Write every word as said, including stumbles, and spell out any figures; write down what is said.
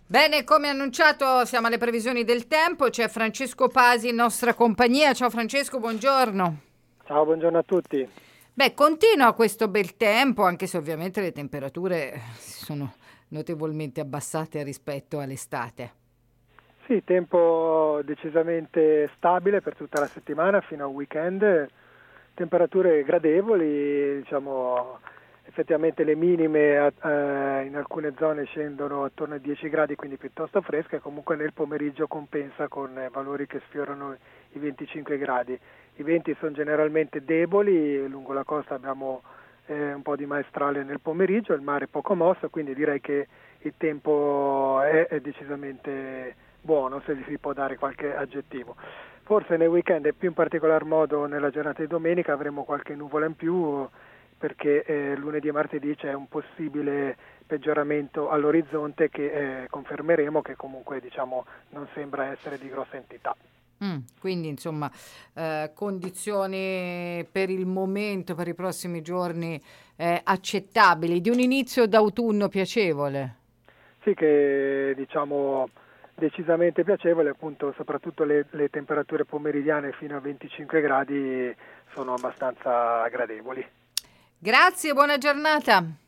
Bene, come annunciato siamo alle previsioni del tempo, c'è Francesco Pasi in nostra compagnia. Ciao Francesco, buongiorno. Ciao, buongiorno a tutti. Beh, continua questo bel tempo, anche se ovviamente le temperature si sono notevolmente abbassate rispetto all'estate. Sì, tempo decisamente stabile per tutta la settimana fino al weekend, temperature gradevoli, diciamo effettivamente le minime eh, in alcune zone scendono attorno ai dieci gradi, quindi piuttosto fresche, comunque nel pomeriggio compensa con eh, valori che sfiorano i venticinque gradi. I venti sono generalmente deboli, lungo la costa abbiamo eh, un po' di maestrale nel pomeriggio, il mare poco mosso, quindi direi che il tempo è, è decisamente buono, se gli si può dare qualche aggettivo. Forse nel weekend e più in particolar modo nella giornata di domenica avremo qualche nuvola in più perché eh, lunedì e martedì c'è un possibile peggioramento all'orizzonte che eh, confermeremo, che comunque diciamo non sembra essere di grossa entità. Mm, quindi insomma eh, condizioni per il momento, per i prossimi giorni eh, accettabili, di un inizio d'autunno piacevole. Sì, che diciamo decisamente piacevole, appunto soprattutto le, le temperature pomeridiane fino a venticinque gradi sono abbastanza gradevoli. Grazie, buona giornata.